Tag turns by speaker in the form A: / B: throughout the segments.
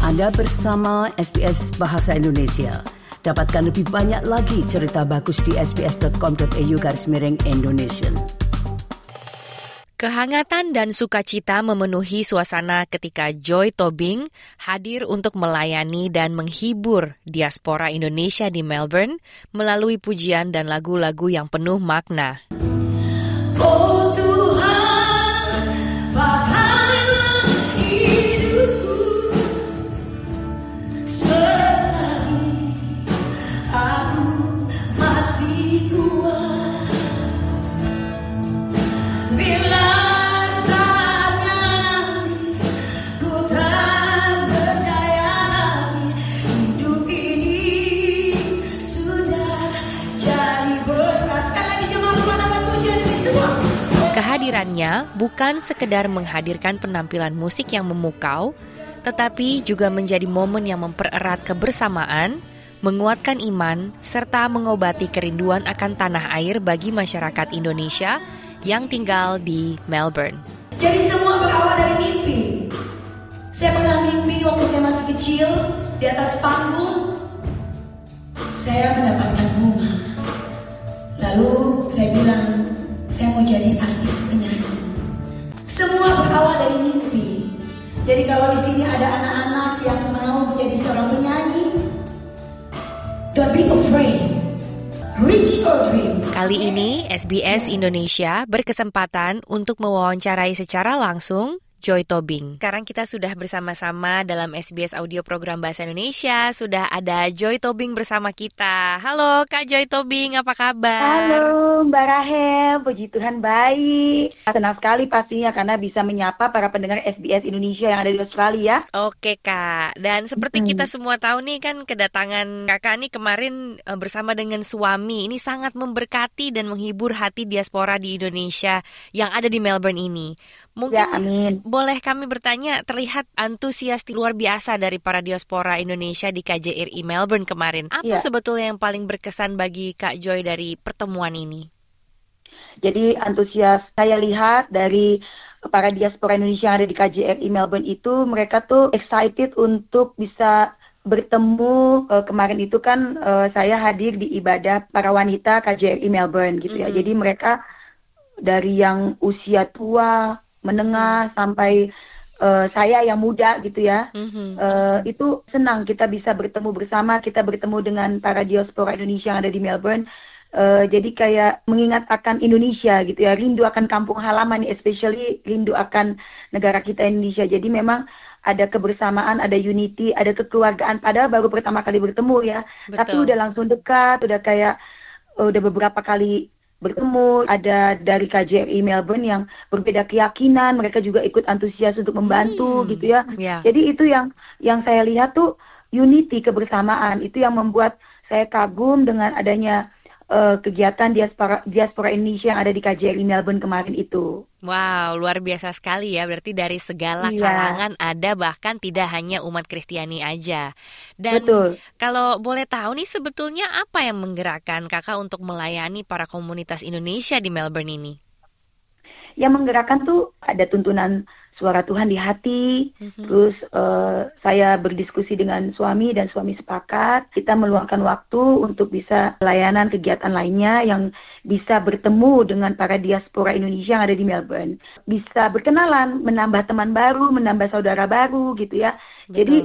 A: Anda bersama SBS Bahasa Indonesia. Dapatkan lebih banyak lagi cerita bagus di sbs.com.au/Indonesian.
B: Kehangatan dan sukacita memenuhi suasana ketika Joy Tobing hadir untuk melayani dan menghibur diaspora Indonesia di Melbourne melalui pujian dan lagu-lagu yang penuh makna.
C: Oh Tuhan, pakailah hidupku selagi aku masih kuat. Bila saatnya nanti ku tak berdaya lagi, hidup ini sudah jadi berkat. Sekali lagi jemaat memandangkan pujian ini semua.
B: Kehadirannya bukan sekedar menghadirkan penampilan musik yang memukau, tetapi juga menjadi momen yang mempererat kebersamaan, menguatkan iman, serta mengobati kerinduan akan tanah air bagi masyarakat Indonesia yang tinggal di Melbourne.
C: Jadi semua berawal dari mimpi. Saya pernah mimpi waktu saya masih kecil, di atas panggung saya mendapatkan bunga. Lalu saya bilang, saya mau jadi artis penyanyi. Semua berawal dari mimpi. Jadi kalau di sini ada anak-anak yang mau menjadi seorang penyanyi, don't be afraid. Reach your dream.
B: Kali ini SBS Indonesia berkesempatan untuk mewawancarai secara langsung Joy Tobing. Sekarang kita sudah bersama-sama dalam SBS Audio Program Bahasa Indonesia. Sudah ada Joy Tobing bersama kita. Halo Kak Joy Tobing, apa kabar?
D: Halo Mbak Rahel, puji Tuhan baik. Senang sekali pastinya karena bisa menyapa para pendengar SBS Indonesia yang ada di Australia.
B: Oke Kak, dan seperti kita semua tahu nih kan kedatangan Kakak nih kemarin bersama dengan suami. Ini sangat memberkati dan menghibur hati diaspora di Indonesia yang ada di Melbourne ini. Mungkin
D: Ya, amin.
B: boleh kami bertanya, terlihat antusias luar biasa dari para diaspora Indonesia di KJRI Melbourne kemarin. Apa
D: Ya.
B: sebetulnya yang paling berkesan bagi Kak Joy dari pertemuan ini?
D: Jadi antusias saya lihat dari para diaspora Indonesia yang ada di KJRI Melbourne itu, mereka tuh excited untuk bisa bertemu. Kemarin itu kan saya hadir di ibadah para wanita KJRI Melbourne gitu ya. Jadi mereka dari yang usia tua, menengah sampai saya yang muda gitu ya, itu senang kita bisa bertemu bersama, kita bertemu dengan para diaspora Indonesia yang ada di Melbourne. Jadi kayak mengingat akan Indonesia gitu ya, rindu akan kampung halaman, especially rindu akan negara kita Indonesia. Jadi memang ada kebersamaan, ada unity, ada kekeluargaan. Padahal baru pertama kali bertemu ya, tapi udah langsung dekat, udah kayak udah beberapa kali bertemu. Ada dari KJRI Melbourne yang berbeda keyakinan, mereka juga ikut antusias untuk membantu gitu ya. Jadi itu yang saya lihat tuh unity, kebersamaan, itu yang membuat saya kagum dengan adanya kegiatan diaspora Indonesia yang ada di KJRI Melbourne kemarin itu.
B: Wow, luar biasa sekali ya. Berarti dari segala kalangan ada, bahkan tidak hanya umat Kristiani aja. Dan
D: Betul.
B: kalau boleh tahu nih, sebetulnya apa yang menggerakkan Kakak untuk melayani para komunitas Indonesia di Melbourne ini?
D: Yang menggerakkan tuh ada tuntunan suara Tuhan di hati. Terus saya berdiskusi dengan suami dan suami sepakat kita meluangkan waktu untuk bisa layanan kegiatan lainnya yang bisa bertemu dengan para diaspora Indonesia yang ada di Melbourne. Bisa berkenalan, menambah teman baru, menambah saudara baru gitu ya.
B: Betul.
D: Jadi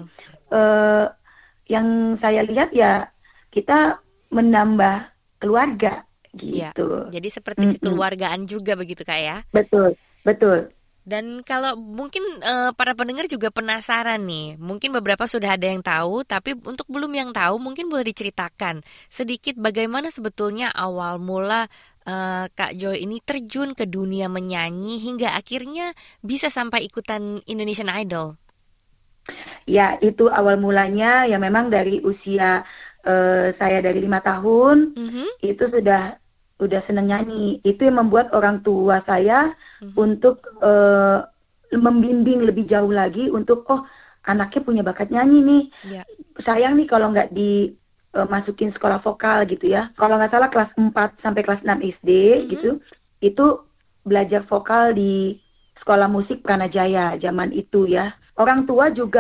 D: yang saya lihat ya kita menambah keluarga gitu.
B: Jadi seperti kekeluargaan juga begitu Kak ya?
D: Betul, betul.
B: Dan kalau mungkin para pendengar juga penasaran nih, mungkin beberapa sudah ada yang tahu, tapi untuk belum yang tahu mungkin boleh diceritakan sedikit bagaimana sebetulnya awal mula Kak Joy ini terjun ke dunia menyanyi hingga akhirnya bisa sampai ikutan Indonesian Idol.
D: Ya, itu awal mulanya ya memang dari usia saya dari 5 tahun, itu udah senang nyanyi. Itu yang membuat orang tua saya untuk membimbing lebih jauh lagi untuk anaknya punya bakat nyanyi nih. Sayang nih kalau nggak dimasukin sekolah vokal gitu ya. Kalau nggak salah kelas 4 sampai kelas 6 SD gitu, itu belajar vokal di sekolah musik Pranajaya zaman itu ya. Orang tua juga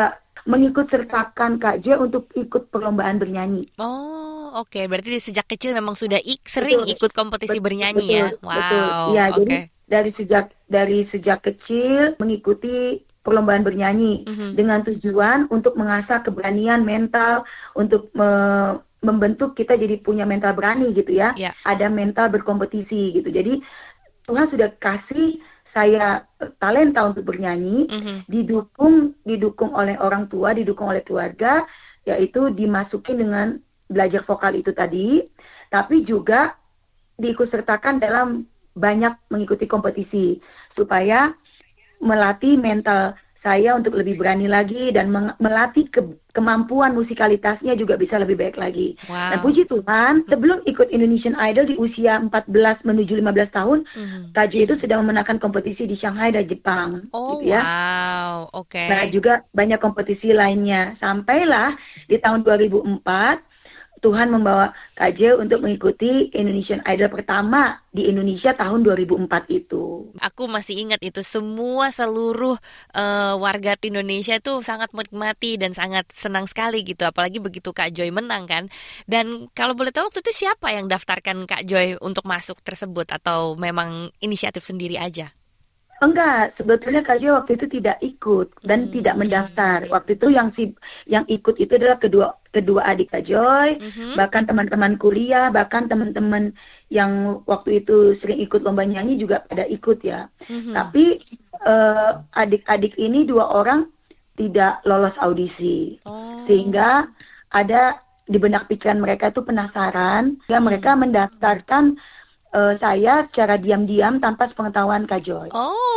D: mengikut sertakan Kak Joy untuk ikut perlombaan bernyanyi.
B: Oh, oke. Berarti sejak kecil memang sudah sering
D: Betul.
B: ikut kompetisi bernyanyi ya.
D: Betul.
B: Wow,
D: Ya,
B: oke.
D: jadi dari sejak kecil mengikuti perlombaan bernyanyi dengan tujuan untuk mengasah keberanian mental, untuk membentuk kita jadi punya mental berani gitu ya.
B: Ya.
D: Ada mental berkompetisi gitu. Jadi Tuhan sudah kasih saya talenta untuk bernyanyi, didukung oleh orang tua, didukung oleh keluarga, yaitu dimasukin dengan belajar vokal itu tadi, tapi juga diikutsertakan dalam banyak mengikuti kompetisi supaya melatih mental saya untuk lebih berani lagi dan melatih kemampuan musikalitasnya juga bisa lebih baik lagi.
B: Wow.
D: Dan puji Tuhan, sebelum ikut Indonesian Idol di usia 14 menuju 15 tahun, Kak Joy itu sudah memenangkan kompetisi di Shanghai dan Jepang.
B: Oh,
D: gitu ya.
B: wow, oke.
D: Nah, juga banyak kompetisi lainnya. Sampailah di tahun 2004, Tuhan membawa Kak Joy untuk mengikuti Indonesian Idol pertama di Indonesia tahun 2004 itu.
B: Aku masih ingat itu, seluruh warga Indonesia itu sangat menikmati dan sangat senang sekali gitu. Apalagi begitu Kak Joy menang kan. Dan kalau boleh tahu waktu itu siapa yang daftarkan Kak Joy untuk masuk tersebut atau memang inisiatif sendiri aja?
D: Enggak, sebetulnya Kak Joy waktu itu tidak ikut dan tidak mendaftar. Waktu itu yang ikut itu adalah kedua adik Kak Joy, bahkan teman-teman kuliah, bahkan teman-teman yang waktu itu sering ikut lomba nyanyi juga pada ikut ya. Tapi adik-adik ini 2 orang tidak lolos audisi, sehingga ada di benak pikiran mereka itu penasaran, sehingga mereka mendaftarkan saya secara diam-diam tanpa sepengetahuan Kak Joy.
B: Oh,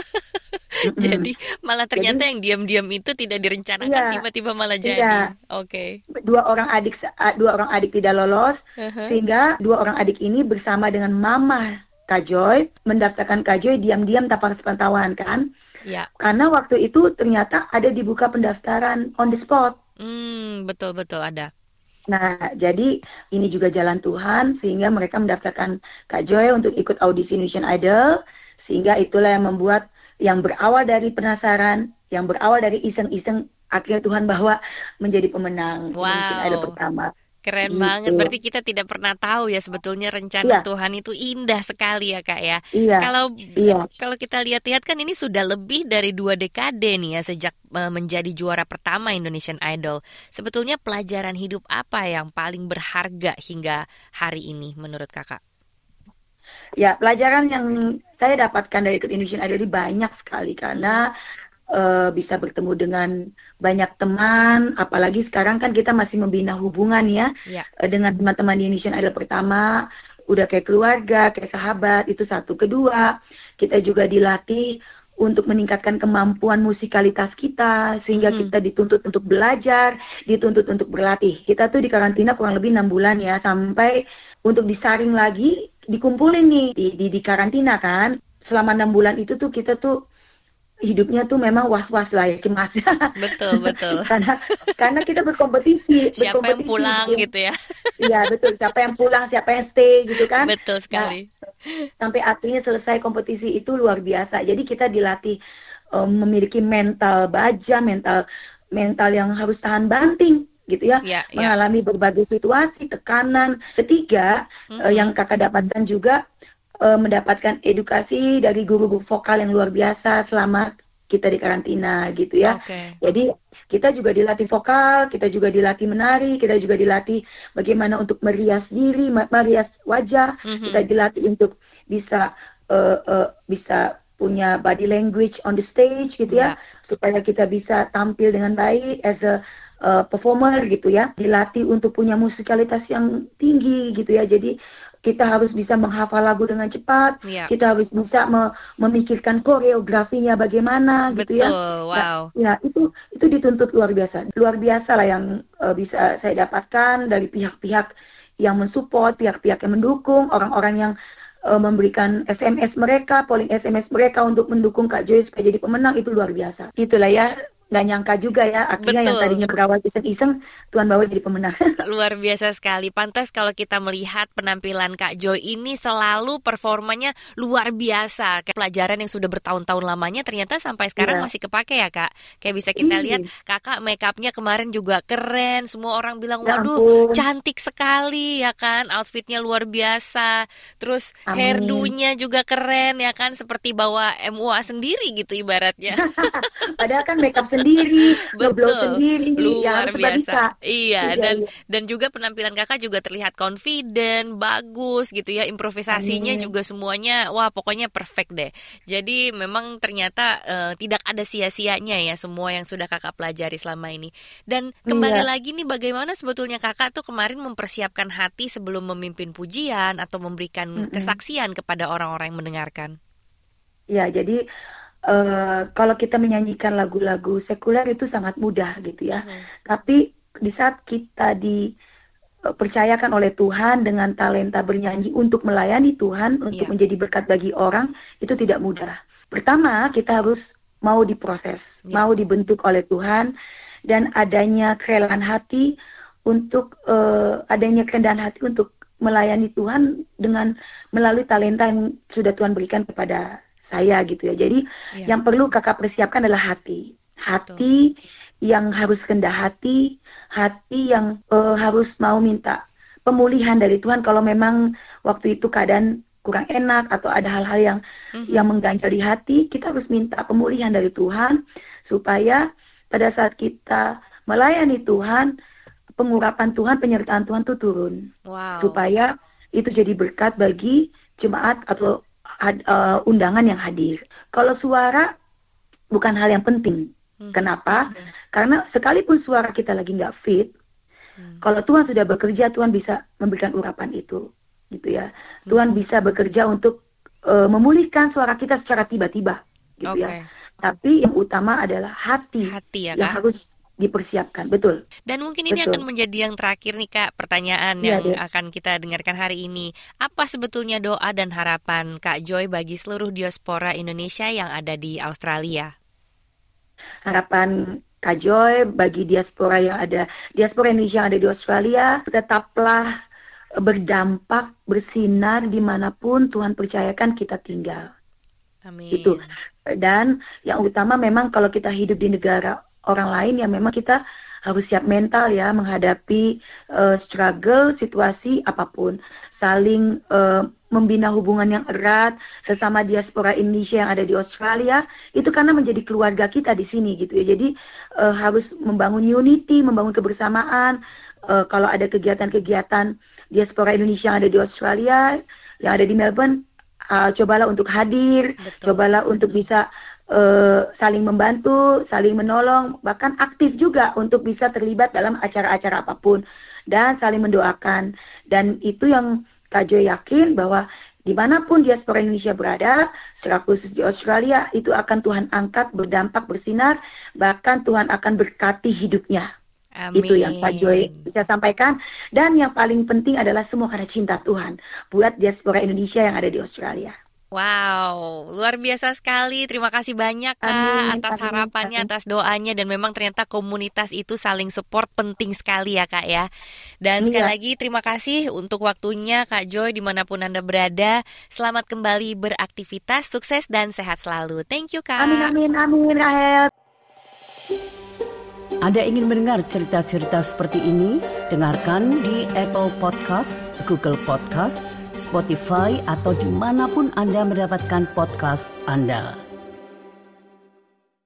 B: jadi malah ternyata yang diam-diam itu tidak direncanakan, tiba-tiba malah jadi. Oke.
D: Dua orang adik tidak lolos, sehingga 2 orang adik ini bersama dengan mama Kak Joy mendaftarkan Kak Joy diam-diam tanpa sepengetahuan kan?
B: Ya.
D: Karena waktu itu ternyata ada dibuka pendaftaran on the spot.
B: Betul ada.
D: Nah, jadi ini juga jalan Tuhan, sehingga mereka mendaftarkan Kak Joy untuk ikut audisi Indonesian Idol, sehingga itulah yang membuat yang berawal dari penasaran, yang berawal dari iseng-iseng, akhirnya Tuhan bawa menjadi pemenang Indonesian Idol pertama.
B: Keren banget, berarti kita tidak pernah tahu ya sebetulnya rencana Tuhan itu indah sekali ya Kak ya. Kalau kita lihat-lihat kan ini sudah lebih dari 2 dekade nih ya sejak menjadi juara pertama Indonesian Idol. Sebetulnya pelajaran hidup apa yang paling berharga hingga hari ini menurut Kakak?
D: Ya, pelajaran yang saya dapatkan dari ikut Indonesian Idol ini banyak sekali karena bisa bertemu dengan banyak teman, apalagi sekarang kan kita masih membina hubungan ya dengan teman-teman di Indonesian Idol pertama, udah kayak keluarga, kayak sahabat, itu satu. Kedua, kita juga dilatih untuk meningkatkan kemampuan musikalitas kita, sehingga kita dituntut untuk belajar, dituntut untuk berlatih. Kita tuh di karantina kurang lebih 6 bulan ya, sampai untuk disaring lagi, dikumpulin nih di karantina kan. Selama 6 bulan itu tuh kita tuh hidupnya tuh memang was-was lah ya, cemas.
B: Betul.
D: karena kita berkompetisi.
B: Siapa yang pulang gitu ya?
D: Iya betul, siapa yang pulang, siapa yang stay gitu kan.
B: Betul sekali.
D: Nah, sampai akhirnya selesai kompetisi itu luar biasa. Jadi kita dilatih memiliki mental baja, mental yang harus tahan banting gitu ya, mengalami berbagai situasi, tekanan. Ketiga, yang Kakak dapatkan juga mendapatkan edukasi dari guru-guru vokal yang luar biasa selama kita di karantina gitu ya. Jadi kita juga dilatih vokal, kita juga dilatih menari, kita juga dilatih bagaimana untuk merias diri, merias wajah, kita dilatih untuk bisa punya body language on the stage gitu ya, supaya kita bisa tampil dengan baik as a performer gitu ya. Dilatih untuk punya musikalitas yang tinggi gitu ya. Jadi kita harus bisa menghafal lagu dengan cepat, kita harus bisa memikirkan koreografinya bagaimana gitu ya.
B: Wow.
D: Nah, itu dituntut luar biasa lah yang bisa saya dapatkan dari pihak-pihak yang mensupport, pihak-pihak yang mendukung, orang-orang yang memberikan SMS mereka, polling SMS mereka untuk mendukung Kak Joy supaya jadi pemenang, itu luar biasa. Itulah ya nggak nyangka juga ya, akhirnya yang tadinya berawal iseng-iseng, Tuhan bawa jadi pemenang.
B: Luar biasa sekali. Pantas kalau kita melihat penampilan Kak Joy ini selalu performanya luar biasa. Kayak pelajaran yang sudah bertahun-tahun lamanya ternyata sampai sekarang masih kepake ya Kak. Kayak bisa kita lihat Kakak make up-nya kemarin juga keren. Semua orang bilang, waduh cantik sekali ya kan. Outfitnya luar biasa. Terus hairdo-nya juga keren ya kan. Seperti bawa MUA sendiri gitu ibaratnya.
D: Padahal kan make up sendiri, ngeblow sendiri,
B: luar biasa.
D: Iya,
B: dan juga penampilan Kakak juga terlihat confident, bagus gitu ya, improvisasinya juga semuanya, wah pokoknya perfect deh. Jadi memang ternyata tidak ada sia-sianya ya semua yang sudah Kakak pelajari selama ini. Dan kembali lagi nih, bagaimana sebetulnya Kakak tuh kemarin mempersiapkan hati sebelum memimpin pujian atau memberikan kesaksian kepada orang-orang yang mendengarkan?
D: Ya, jadi kalau kita menyanyikan lagu-lagu sekuler itu sangat mudah gitu ya. Tapi di saat kita dipercayakan oleh Tuhan dengan talenta bernyanyi untuk melayani Tuhan, untuk menjadi berkat bagi orang, itu tidak mudah. Pertama, kita harus mau diproses, mau dibentuk oleh Tuhan, dan adanya kerelaan hati untuk melayani Tuhan dengan melalui talenta yang sudah Tuhan berikan kepada saya gitu ya. Jadi yang perlu Kakak persiapkan adalah hati yang harus rendah hati yang harus mau minta pemulihan dari Tuhan kalau memang waktu itu keadaan kurang enak atau ada hal-hal yang mengganjal di hati. Kita harus minta pemulihan dari Tuhan supaya pada saat kita melayani Tuhan, pengurapan Tuhan, penyertaan Tuhan itu turun, supaya itu jadi berkat bagi jemaat atau undangan yang hadir. Kalau suara bukan hal yang penting. Kenapa? Karena sekalipun suara kita lagi nggak fit, kalau Tuhan sudah bekerja, Tuhan bisa memberikan urapan itu, gitu ya. Tuhan bisa bekerja untuk memulihkan suara kita secara tiba-tiba, gitu ya. Tapi yang utama adalah hati ya, yang harus dipersiapkan, betul.
B: Dan mungkin ini akan menjadi yang terakhir nih Kak, pertanyaan yang akan kita dengarkan hari ini. Apa sebetulnya doa dan harapan Kak Joy bagi seluruh diaspora Indonesia yang ada di Australia?
D: Harapan Kak Joy bagi diaspora Indonesia yang ada di Australia, tetaplah berdampak, bersinar dimanapun Tuhan percayakan kita tinggal.
B: Amin.
D: Itu. Dan yang utama memang kalau kita hidup di negara orang lain, ya memang kita harus siap mental ya menghadapi struggle, situasi apapun. Saling membina hubungan yang erat sesama diaspora Indonesia yang ada di Australia, itu karena menjadi keluarga kita di sini gitu ya. Jadi harus membangun unity, membangun kebersamaan. Kalau ada kegiatan-kegiatan diaspora Indonesia yang ada di Australia, yang ada di Melbourne, cobalah untuk hadir, cobalah untuk bisa saling membantu, saling menolong, bahkan aktif juga untuk bisa terlibat dalam acara-acara apapun dan saling mendoakan. Dan itu yang Kak Joy yakin bahwa dimanapun diaspora Indonesia berada, secara khusus di Australia, itu akan Tuhan angkat, berdampak, bersinar, bahkan Tuhan akan berkati hidupnya. Amin. Itu yang Kak Joy bisa sampaikan. Dan yang paling penting adalah semua karena cinta Tuhan buat diaspora Indonesia yang ada di Australia.
B: Wow, luar biasa sekali. Terima kasih banyak Kak atas harapannya, atas doanya. Dan memang ternyata komunitas itu saling support penting sekali ya Kak ya. Dan sekali lagi terima kasih untuk waktunya Kak Joy dimanapun Anda berada. Selamat kembali beraktivitas, sukses dan sehat selalu. Thank you Kak.
D: Amin Rahel.
A: Anda ingin mendengar cerita-cerita seperti ini? Dengarkan di Apple Podcast, Google Podcast, Spotify, atau dimanapun Anda mendapatkan podcast Anda.